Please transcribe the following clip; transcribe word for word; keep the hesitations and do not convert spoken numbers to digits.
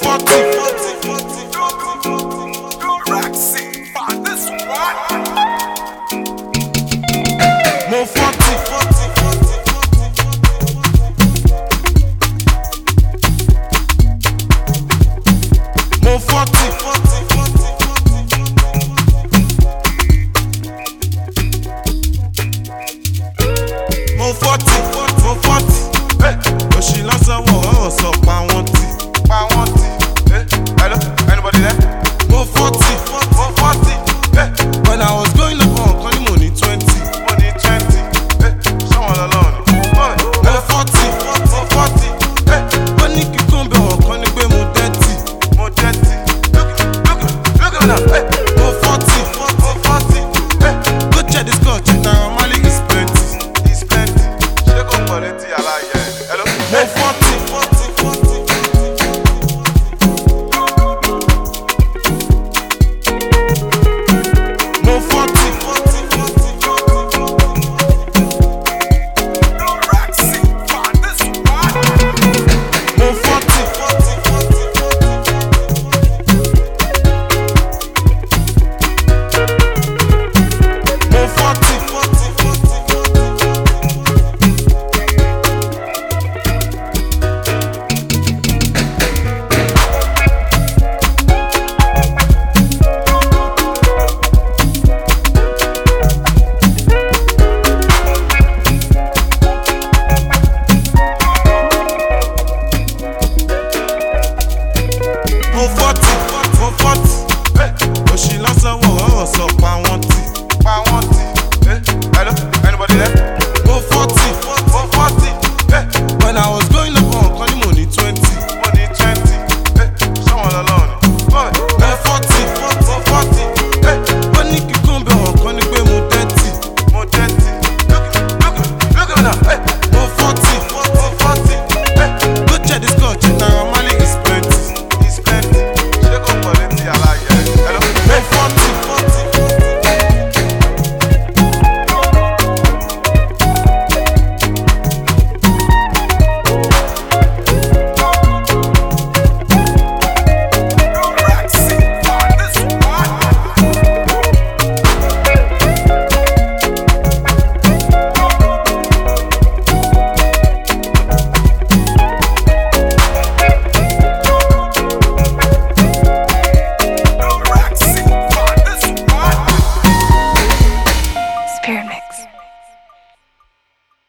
forty. Mo forty. Mo forty. Mo forty. Mo forty. Oṣì lọ́sàn wọ̀ ọ́ sọ pa wọ́n tì. Pa wọ́n tì. Hello, anybody there? Mo forty. Mo forty. When I was going up on Kọ́ni mo ní twenty. Mo ní twenty. Ṣọ́wọ́n lọ́lọ́run. Mo forty. Mo forty. Ó ní kíkún bẹ̀ wọ̀n kan ní pé mo thirty. Mo thirty. Look look look at that. Mo forty. Mo forty. Go check the score, check Naira Marley.